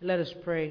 Let us pray.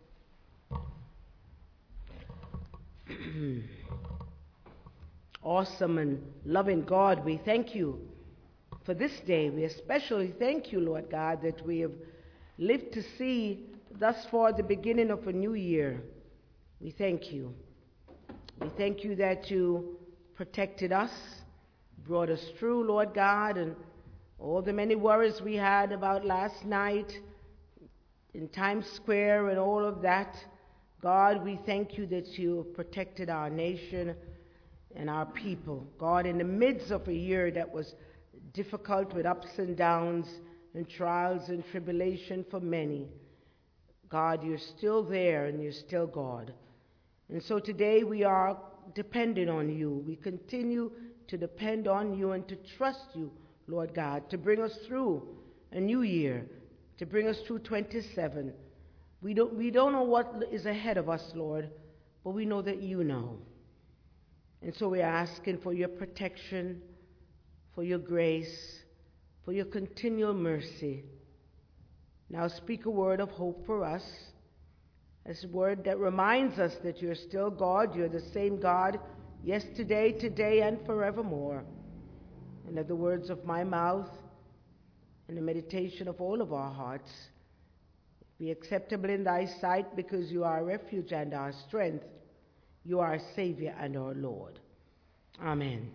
Awesome and loving God, we thank you for this day. We especially thank you, Lord God, that we have lived to see thus far the beginning of a new year. We thank you. We thank you that you protected us, brought us through, Lord God, and all the many worries we had about last night in Times Square and all of that. God, we thank you that you protected our nation and our people. God, in the midst of a year that was difficult with ups and downs and trials and tribulation for many, God, you're still there and you're still God. And so today we are dependent on you. We continue to depend on you and to trust you, Lord God, to bring us through a new year, to bring us through 27. We don't know what is ahead of us, Lord, but we know that you know. And so we are asking for your protection, for your grace, for your continual mercy. Now speak a word of hope for us, a word that reminds us that you're still God, you're the same God, yesterday, today, and forevermore. And let the words of my mouth and the meditation of all of our hearts be acceptable in thy sight, because you are our refuge and our strength. You are our Savior and our Lord. Amen.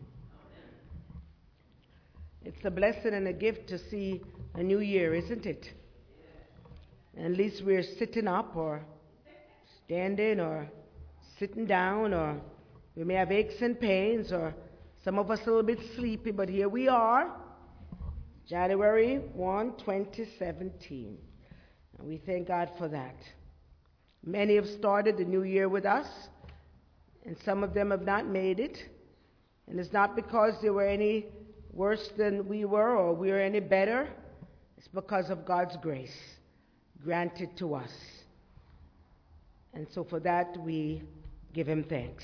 It's a blessing and a gift to see a new year, isn't it? At least we're sitting up or standing or sitting down, or we may have aches and pains, or some of us a little bit sleepy, but here we are, January 1, 2017. And we thank God for that. Many have started the new year with us, and some of them have not made it. And it's not because they were any worse than we were or we were any better. It's because of God's grace granted to us. And so for that, we give him thanks.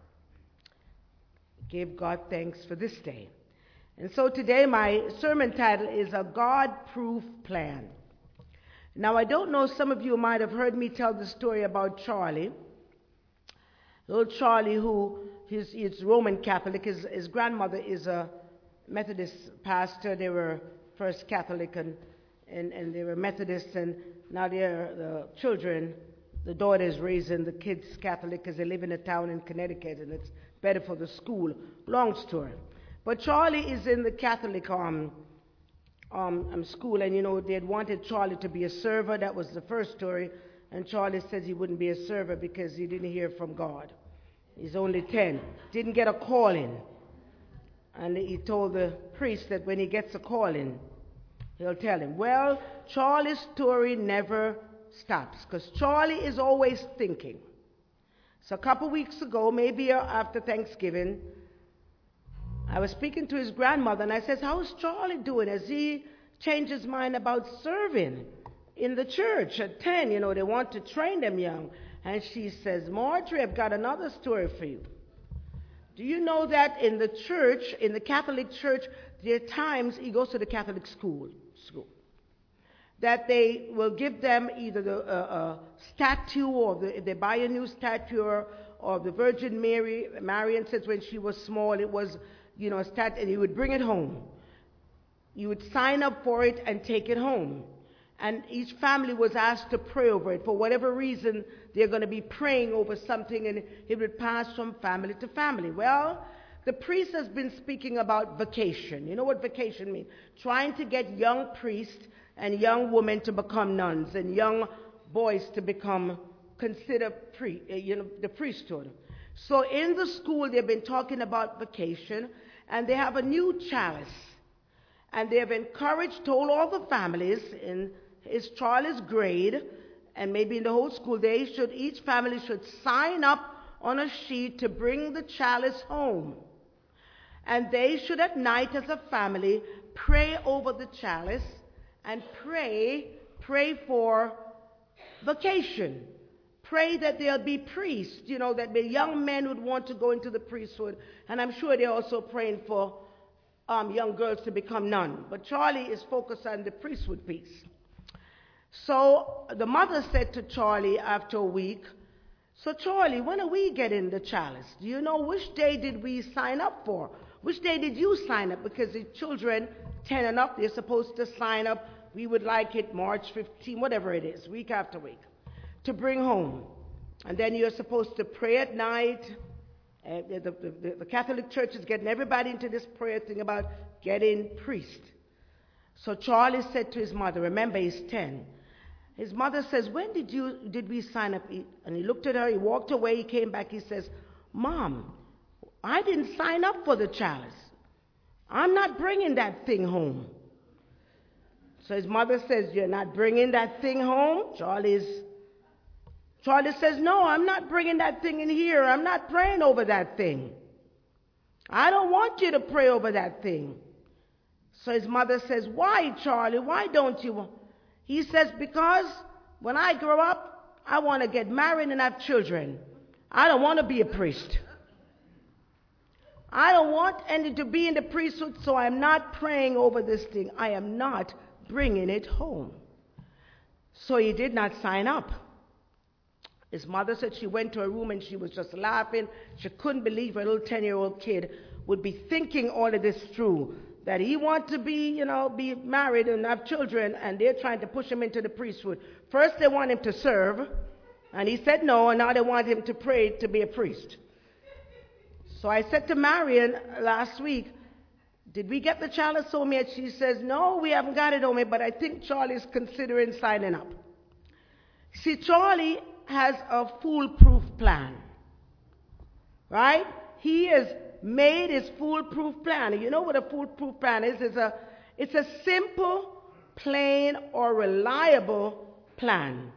Give God thanks for this day. And so today, my sermon title is A God-Proof Plan. Now, I don't know, some of you might have heard me tell the story about Charlie. Little Charlie, who is Roman Catholic. His grandmother is a Methodist pastor. They were first Catholic and they were Methodists, and now they're the children. The daughter is raising the kids Catholic because they live in a town in Connecticut, and it's better for the school. Long story. But Charlie is in the Catholic school, and you know, they had wanted Charlie to be a server. That was the first story. And Charlie says he wouldn't be a server because he didn't hear from God. He's only 10. Didn't get a calling. And he told the priest that when he gets a calling, he'll tell him. Well, Charlie's story never stops, because Charlie is always thinking. So a couple weeks ago, maybe after Thanksgiving, I was speaking to his grandmother, and I said, how's Charlie doing? Has he changed his mind about serving in the church at 10? You know, they want to train them young. And she says, Marjorie, I've got another story for you. Do you know that in the church, in the Catholic Church, there are times he goes to the Catholic school, that they will give them either the statue, or they buy a new statue, or the Virgin Mary. Marian says when she was small, it was, you know, a statue, and he would bring it home. You would sign up for it and take it home. And each family was asked to pray over it. For whatever reason, they're going to be praying over something, and it would pass from family to family. Well, the priest has been speaking about vacation. You know what vacation means? Trying to get young priests and young women to become nuns, and young boys to consider the priesthood. So in the school, they've been talking about vacation, and they have a new chalice. And they have told all the families in Charlie's grade, and maybe in the whole school, each family should sign up on a sheet to bring the chalice home. And they should at night as a family pray over the chalice and pray for vacation. Pray that there'll be priests, you know, that the young men would want to go into the priesthood. And I'm sure they're also praying for young girls to become nuns. But Charlie is focused on the priesthood piece. So the mother said to Charlie after a week, "So Charlie, when are we getting the chalice? Do you know which day did we sign up for? Which day did you sign up?" Because the children, 10 and up, they're supposed to sign up. We would like it March 15, whatever it is, week after week, to bring home. And then you're supposed to pray at night. The Catholic Church is getting everybody into this prayer thing about getting priest. So Charlie said to his mother, remember he's 10. His mother says, "When did we sign up?" And he looked at her, he walked away, he came back, he says, "Mom, I didn't sign up for the chalice. I'm not bringing that thing home." So his mother says, "You're not bringing that thing home?" Charlie says, "No, I'm not bringing that thing in here. I'm not praying over that thing. I don't want you to pray over that thing." So his mother says, "Why, Charlie? Why don't you?" He says, "Because when I grow up, I want to get married and have children. I don't want to be a priest. I don't want any to be in the priesthood, so I'm not praying over this thing. I am not bringing it home." So he did not sign up. His mother said she went to her room and she was just laughing. She couldn't believe her little 10-year-old kid would be thinking all of this through. That he wants to be married and have children, and they're trying to push him into the priesthood. First they want him to serve, and he said no, and now they want him to pray to be a priest. So I said to Marion last week, "Did we get the chalice home yet?" She says, "No, we haven't got it home yet, but I think Charlie's considering signing up." See, Charlie has a foolproof plan, right? He has made his foolproof plan. And you know what a foolproof plan is? It's a simple, plain, or reliable plan.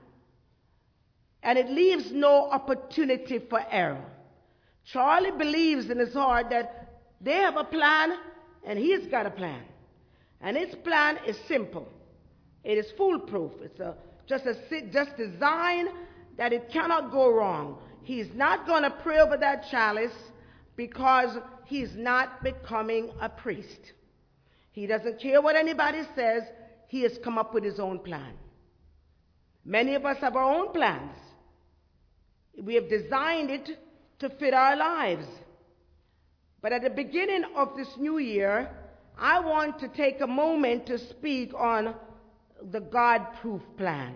And it leaves no opportunity for error. Charlie believes in his heart that they have a plan and he's got a plan. And his plan is simple. It is foolproof. It's just designed that it cannot go wrong. He's not going to pray over that chalice because he's not becoming a priest. He doesn't care what anybody says. He has come up with his own plan. Many of us have our own plans. We have designed it to fit our lives. But at the beginning of this new year, I want to take a moment to speak on the God-proof plan.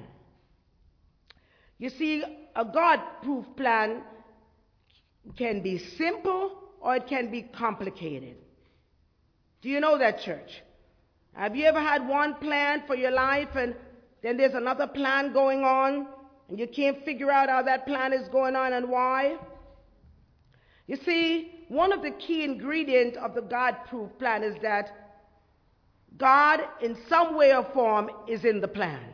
You see, a God-proof plan can be simple or it can be complicated. Do you know that, church? Have you ever had one plan for your life and then there's another plan going on and you can't figure out how that plan is going on and why? You see, one of the key ingredients of the God-proof plan is that God, in some way or form, is in the plan.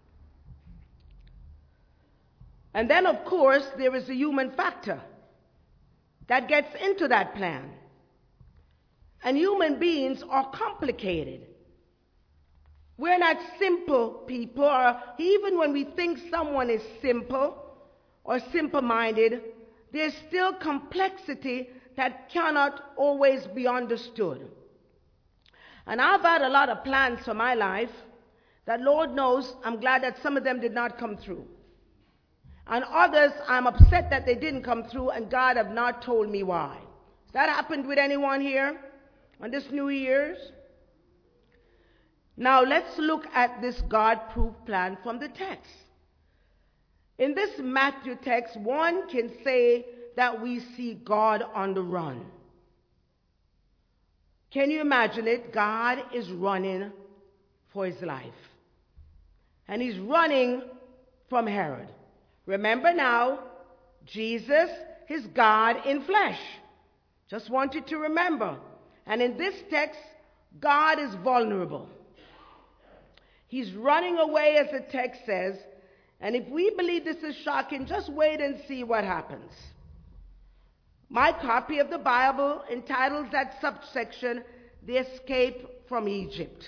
And then, of course, there is a human factor that gets into that plan. And human beings are complicated. We're not simple people, or even when we think someone is simple or simple-minded, there's still complexity that cannot always be understood. And I've had a lot of plans for my life that, Lord knows, I'm glad that some of them did not come through. And others, I'm upset that they didn't come through and God have not told me why. Has that happened with anyone here on this New Year's? Now let's look at this God-proof plan from the text. In this Matthew text, one can say that we see God on the run. Can you imagine it? God is running for his life. And he's running from Herod. Remember now, Jesus is God in flesh. Just want you to remember. And in this text, God is vulnerable. He's running away, as the text says. And if we believe this is shocking, just wait and see what happens. My copy of the Bible entitles that subsection, "The Escape from Egypt."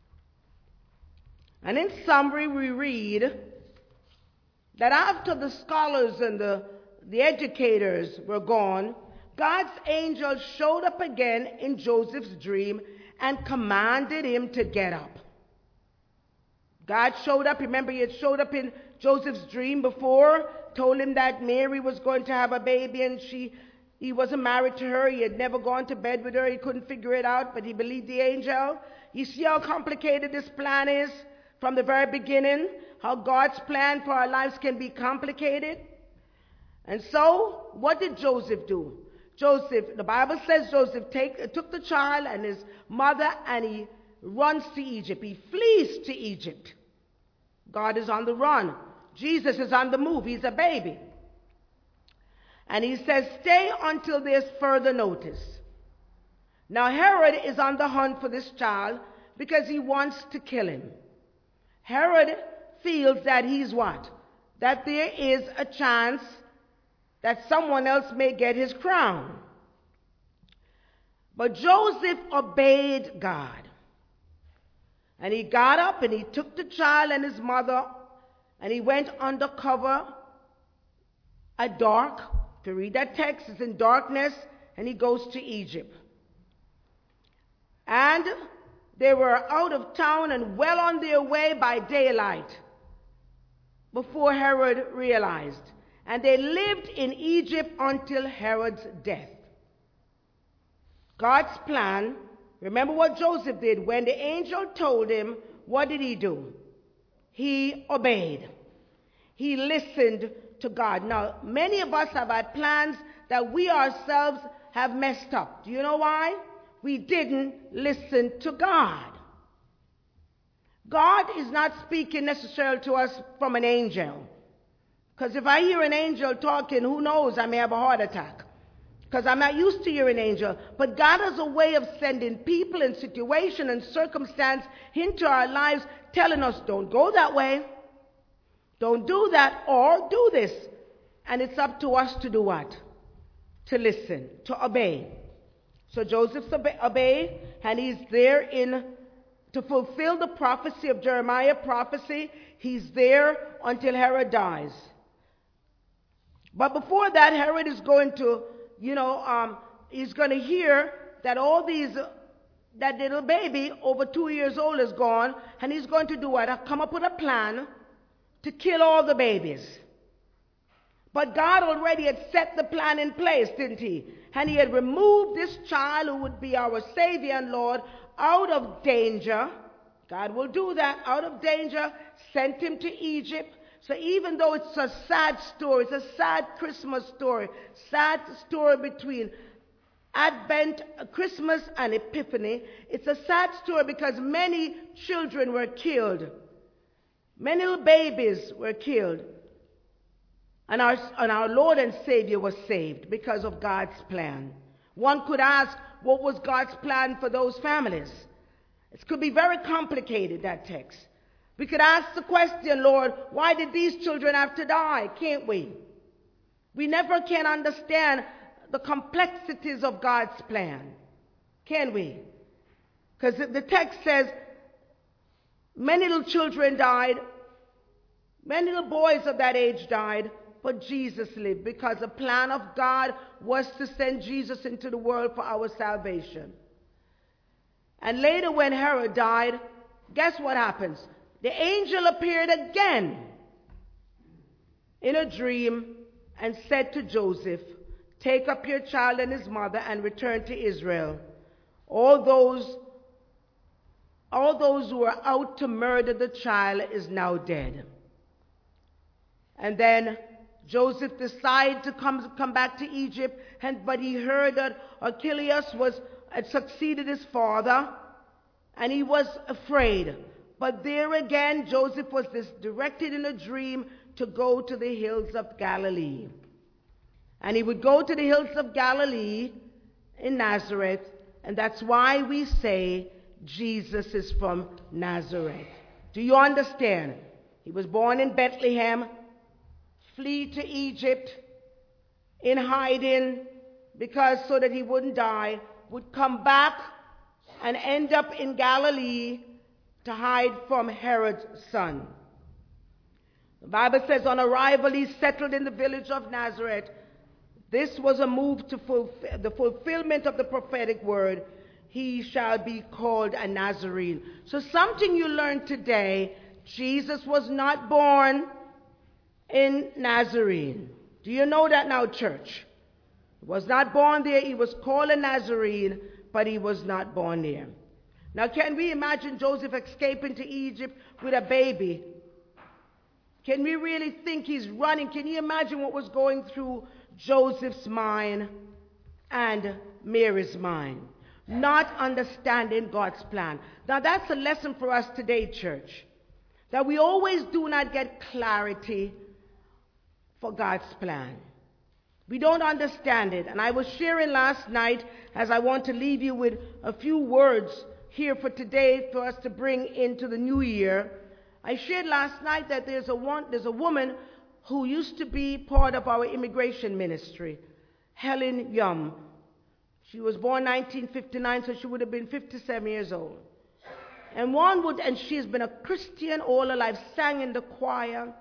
And in summary, we read that after the scholars and the educators were gone, God's angel showed up again in Joseph's dream and commanded him to get up. God showed up. Remember, he had showed up in Joseph's dream before, told him that Mary was going to have a baby, and he wasn't married to her. He had never gone to bed with her. He couldn't figure it out, but he believed the angel. You see how complicated this plan is from the very beginning, how God's plan for our lives can be complicated. And so, what did Joseph do? The Bible says Joseph took the child and his mother, and he runs to Egypt. He flees to Egypt. God is on the run. Jesus is on the move. He's a baby. And he says, stay until there's further notice. Now Herod is on the hunt for this child because he wants to kill him. Herod feels that he's what? That there is a chance that someone else may get his crown. But Joseph obeyed God. And he got up and he took the child and his mother, and he went undercover at dark. To read that text, it's in darkness, and he goes to Egypt. And they were out of town and well on their way by daylight before Herod realized. And they lived in Egypt until Herod's death. God's plan, remember what Joseph did. When the angel told him, what did he do? He obeyed. He listened to God. Now, many of us have had plans that we ourselves have messed up. Do you know why? We didn't listen to God. God is not speaking necessarily to us from an angel. Because if I hear an angel talking, who knows, I may have a heart attack. Because I'm not used to hearing an angel. But God has a way of sending people and situation and circumstance into our lives, telling us, don't go that way. Don't do that, or do this. And it's up to us to do what? To listen, to obey. So Joseph obeyed, and he's there to fulfill the prophecy of Jeremiah prophecy. He's there until Herod dies. But before that, Herod is going to, he's going to hear that that little baby over 2 years old is gone, and he's going to do what? Come up with a plan to kill all the babies. But God already had set the plan in place, didn't he? And he had removed this child who would be our Savior and Lord out of danger. God will do that, out of danger, sent him to Egypt. So even though it's a sad story, it's a sad Christmas story, sad story between Advent, Christmas, and Epiphany, it's a sad story because many children were killed. Many little babies were killed. And our Lord and Savior was saved because of God's plan. One could ask, what was God's plan for those families? It could be very complicated, that text. We could ask the question, Lord, why did these children have to die? Can't we? We never can understand the complexities of God's plan. Can we? Because the text says, many little children died. Many little boys of that age died. But Jesus lived because the plan of God was to send Jesus into the world for our salvation. And later when Herod died, guess what happens? The angel appeared again in a dream and said to Joseph, take up your child and his mother and return to Israel. All those who were out to murder the child is now dead. And then Joseph decided to come back to Egypt, but he heard that Archelaus had succeeded his father, and he was afraid. But there again, Joseph was directed in a dream to go to the hills of Galilee. And he would go to the hills of Galilee in Nazareth, and that's why we say Jesus is from Nazareth. Do you understand? He was born in Bethlehem, flee to Egypt in hiding so that he wouldn't die, would come back and end up in Galilee to hide from Herod's son. The Bible says on arrival he settled in the village of Nazareth. This was a move to fulfill the fulfillment of the prophetic word. He shall be called a Nazarene. So something you learned today, Jesus was not born in Nazarene. Do you know that now, church? He was not born there. He was called a Nazarene, but he was not born there. Now, can we imagine Joseph escaping to Egypt with a baby? Can we really think he's running? Can you imagine what was going through Joseph's mind and Mary's mind? Not understanding God's plan. Now, that's a lesson for us today, church. That we always do not get clarity for God's plan. We don't understand it. And I was sharing last night, as I want to leave you with a few words here for today for us to bring into the new year. I shared last night that there's a woman who used to be part of our immigration ministry, Helen Yum. She was born 1959, so she would have been 57 years old. And she's been a Christian all her life, sang in the choir,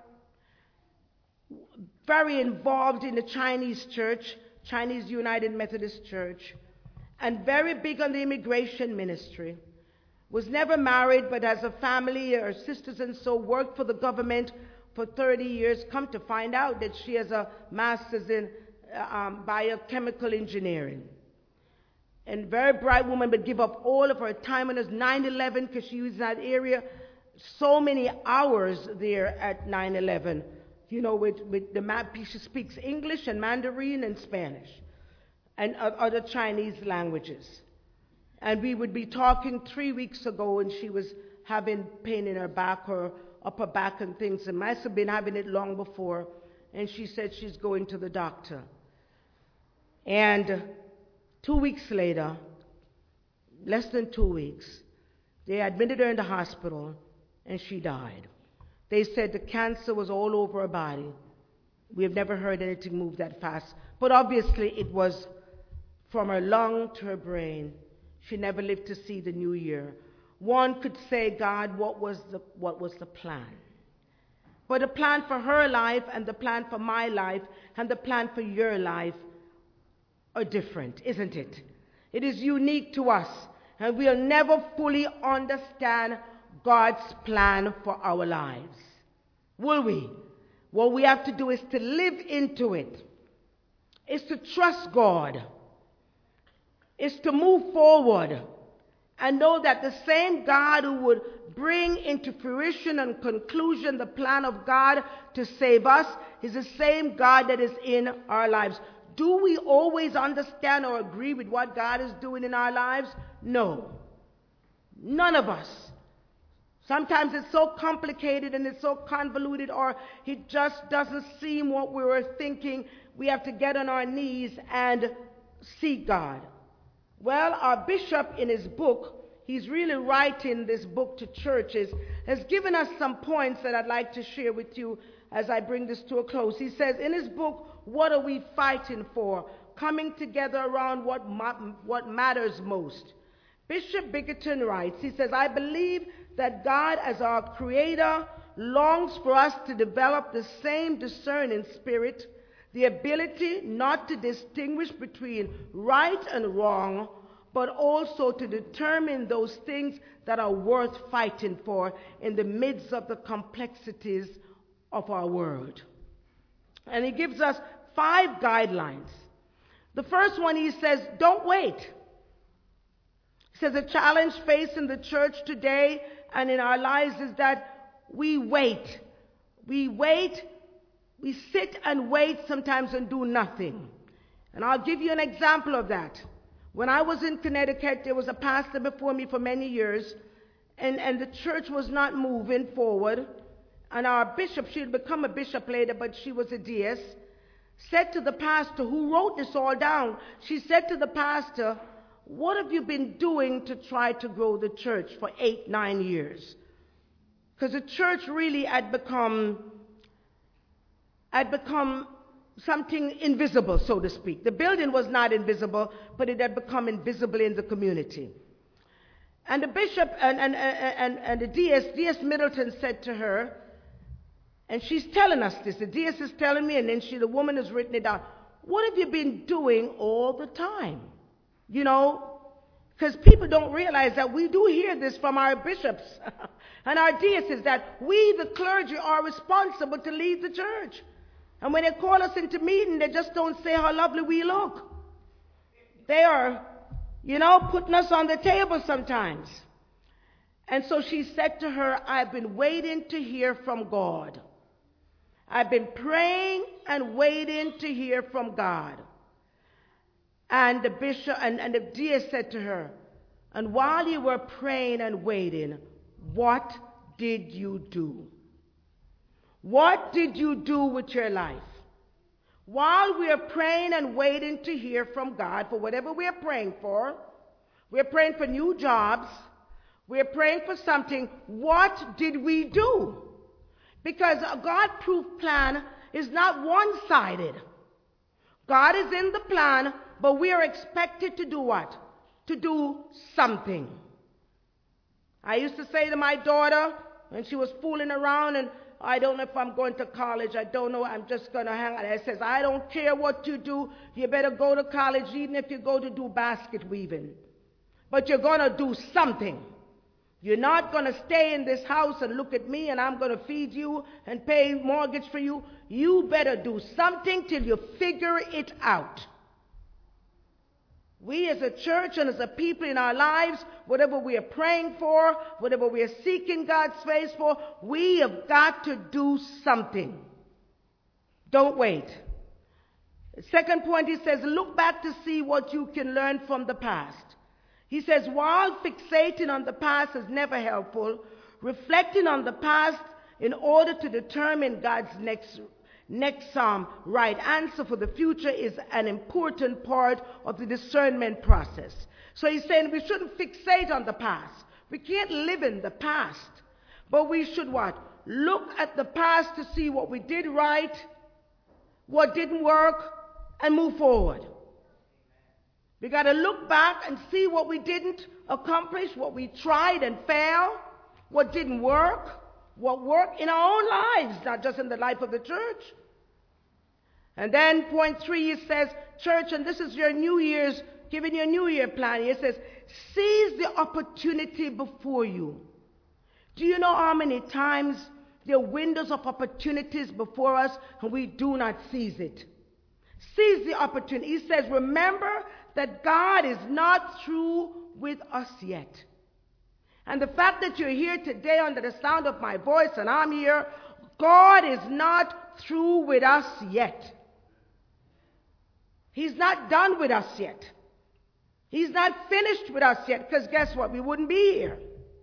very involved in the Chinese church, Chinese United Methodist Church, and very big on the immigration ministry. Was never married, but as a family, her sisters and so worked for the government for 30 years. Come to find out that she has a master's in biochemical engineering. And very bright woman, but give up all of her time on us 9/11 because she was in that area. So many hours there at 9/11. You know, with the map, she speaks English and Mandarin and Spanish and other Chinese languages. And we would be talking 3 weeks ago, and she was having pain in her back, her upper back and things, and must have been having it long before. And she said she's going to the doctor. And 2 weeks later, less than 2 weeks, they admitted her in the hospital, and she died. They said the cancer was all over her body. We have never heard anything move that fast. But obviously it was from her lung to her brain. She never lived to see the new year. One could say, God, what was the plan? But the plan for her life and the plan for my life and the plan for your life are different, isn't it? It is unique to us, and we'll never fully understand God's plan for our lives. Will we? What we have to do is to live into it. Is to trust God. Is to move forward and know that the same God who would bring into fruition and conclusion the plan of God to save us is the same God that is in our lives. Do we always understand or agree with what God is doing in our lives? No. None of us. Sometimes it's so complicated and it's so convoluted, or it just doesn't seem what we were thinking. We have to get on our knees and seek God. Well, our bishop in his book, he's really writing this book to churches, has given us some points that I'd like to share with you as I bring this to a close. He says in his book, what are we fighting for? Coming together around what matters most. Bishop Bickerton writes, he says, I believe that God as our creator longs for us to develop the same discerning spirit, the ability not to distinguish between right and wrong, but also to determine those things that are worth fighting for in the midst of the complexities of our world. And he gives us 5 guidelines. The first one, he says, don't wait. He says the challenge facing the church today and in our lives is that we wait. We wait. We sit and wait sometimes and do nothing. And I'll give you an example of that. When I was in Connecticut, there was a pastor before me for many years, and the church was not moving forward. And our bishop, she had become a bishop later, but she was a DS, said to the pastor, who wrote this all down, she said to the pastor, what have you been doing to try to grow the church for 8-9 years? Because the church really had become something invisible, so to speak. The building was not invisible, but it had become invisible in the community. And the bishop and the DS Middleton said to her, and she's telling us this, the DS is telling me, and then the woman has written it down, what have you been doing all the time? You know, Because people don't realize that we do hear this from our bishops and our deities, that we, the clergy, are responsible to lead the church. And when they call us into meeting, they just don't say how lovely we look. They are, putting us on the table sometimes. And so she said to her, I've been waiting to hear from God. I've been praying and waiting to hear from God. And the bishop and the dear said to her, and while you were praying and waiting, what did you do? What did you do with your life? While we are praying and waiting to hear from God for whatever we are praying for, we're praying for new jobs, we're praying for something, what did we do? Because a God-proof plan is not one-sided. God is in the plan, but we are expected to do what? To do something. I used to say to my daughter when she was fooling around, and I don't know if I'm going to college, I don't know, I'm just going to hang out. I says, I don't care what you do, you better go to college even if you go to do basket weaving. But you're going to do something. You're not going to stay in this house and look at me and I'm going to feed you and pay mortgage for you. You better do something till you figure it out. We as a church and as a people in our lives, whatever we are praying for, whatever we are seeking God's face for, we have got to do something. Don't wait. The second point, he says, look back to see what you can learn from the past. He says, while fixating on the past is never helpful, reflecting on the past in order to determine God's next right answer for the future is an important part of the discernment process. So he's saying we shouldn't fixate on the past. We can't live in the past. But we should what? Look at the past to see what we did right, what didn't work, and move forward. We got to look back and see what we didn't accomplish, what we tried and failed, what didn't work, what worked in our own lives, not just in the life of the church. And then point 3, it says, church, and this is your New Year's, giving you a New Year plan. It says, seize the opportunity before you. Do you know how many times there are windows of opportunities before us and we do not seize it? Seize the opportunity. He says, remember that God is not through with us yet. And the fact that you're here today under the sound of my voice and I'm here, God is not through with us yet. He's not done with us yet. He's not finished with us yet, because guess what? We wouldn't be here.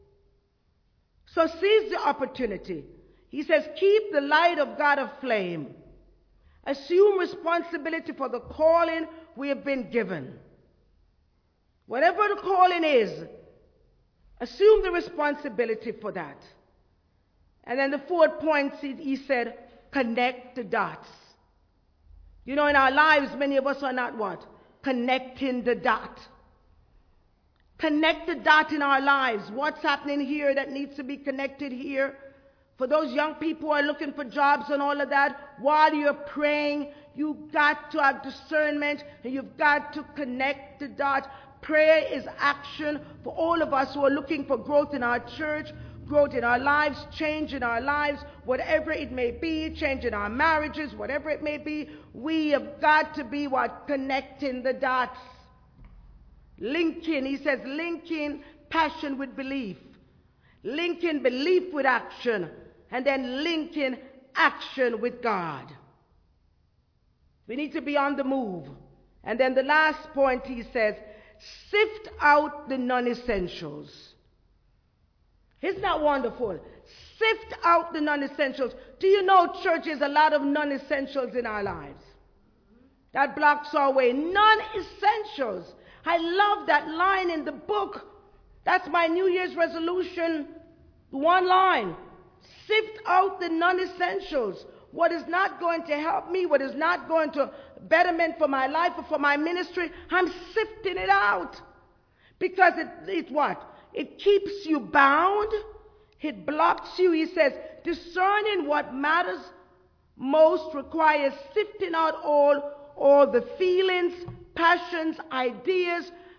So seize the opportunity. He says, keep the light of God aflame. Assume responsibility for the calling we have been given. Whatever the calling is, assume the responsibility for that. And then the fourth point, he said, connect the dots. You know, in our lives, many of us are not what? Connecting the dot. Connect the dot in our lives. What's happening here that needs to be connected here? For those young people who are looking for jobs and all of that, while you're praying, you've got to have discernment and you've got to connect the dot. Prayer is action for all of us who are looking for growth in our church, growth in our lives, change in our lives, whatever it may be, change in our marriages, whatever it may be. We have got to be what? Connecting the dots. Linking, he says, linking passion with belief. Linking belief with action. And then linking action with God. We need to be on the move. And then the last point, he says, sift out the non-essentials. Isn't that wonderful? Sift out the non-essentials. Do you know, church, there's a lot of non-essentials in our lives that blocks our way. Non-essentials. I love that line in the book. That's my New Year's resolution. One line. Sift out the non-essentials. What is not going to help me, what is not going to betterment for my life or for my ministry, I'm sifting it out. Because it what? It keeps you bound. It blocks you. He says, discerning what matters most requires sifting out all the feelings, passions, ideas,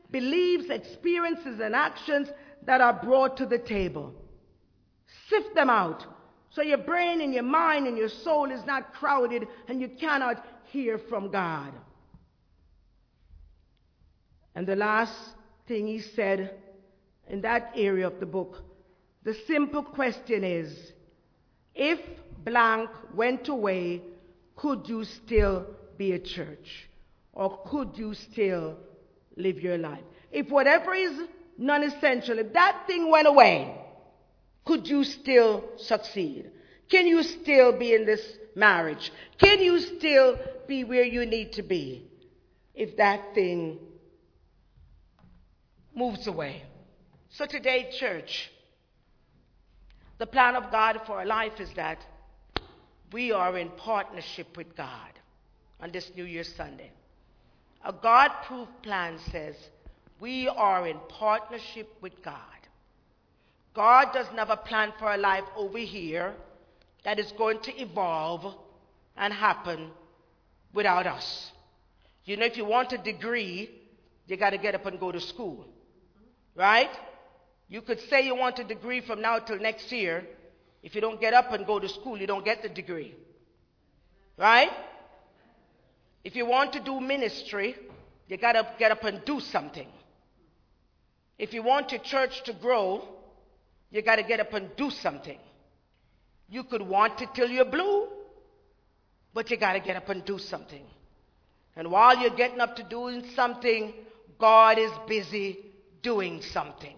beliefs, experiences, and actions that are brought to the table. Sift them out so your brain and your mind and your soul is not crowded and you cannot hear from God. And the last thing he said in that area of the book, the simple question is, if blank went away, could you still be a church? Or could you still live your life? If whatever is non-essential, if that thing went away, could you still succeed? Can you still be in this marriage? Can you still be where you need to be if that thing moves away? So today, church, the plan of God for our life is that we are in partnership with God on this New Year's Sunday. A God-proof plan says we are in partnership with God. God doesn't have a plan for our life over here that is going to evolve and happen without us. You know, if you want a degree, you got to get up and go to school, right? You could say you want a degree from now till next year. If you don't get up and go to school, you don't get the degree, right? If you want to do ministry, you got to get up and do something. If you want your church to grow, you got to get up and do something. You could want it till you're blue, but you got to get up and do something. And while you're getting up to doing something, God is busy doing something.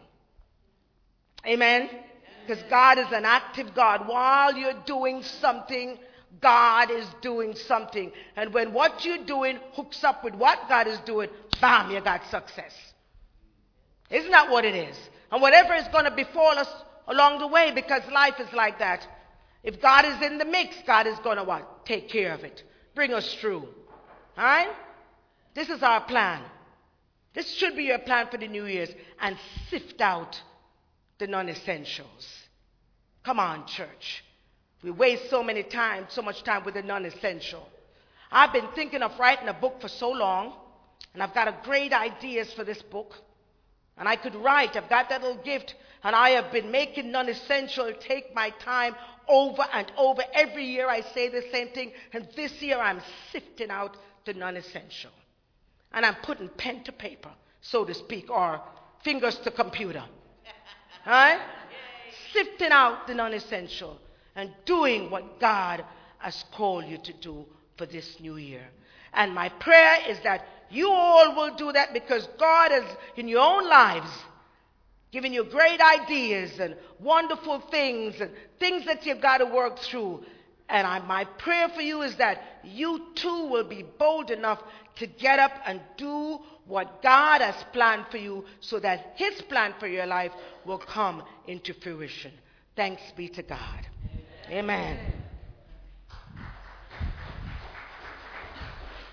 Amen? Because God is an active God. While you're doing something, God is doing something. And when what you're doing hooks up with what God is doing, bam, you got success. Isn't that what it is? And whatever is going to befall us along the way, because life is like that. If God is in the mix, God is going to what? Take care of it. Bring us through. All right? This is our plan. This should be your plan for the New Year's. And sift out the non-essentials. Come on, church. We waste so much time with the non-essential. I've been thinking of writing a book for so long, and I've got great ideas for this book. And I could write. I've got that little gift, and I have been making non-essential take my time over and over. Every year I say the same thing, and this year I'm sifting out the non-essential. And I'm putting pen to paper, so to speak, or fingers to computer. All right? Sifting out the non-essential and doing what God has called you to do for this new year. And my prayer is that you all will do that, because God has, in your own lives, given you great ideas and wonderful things and things that you've got to work through. And my prayer for you is that you too will be bold enough to get up and do what God has planned for you, so that His plan for your life will come into fruition. Thanks be to God. Amen.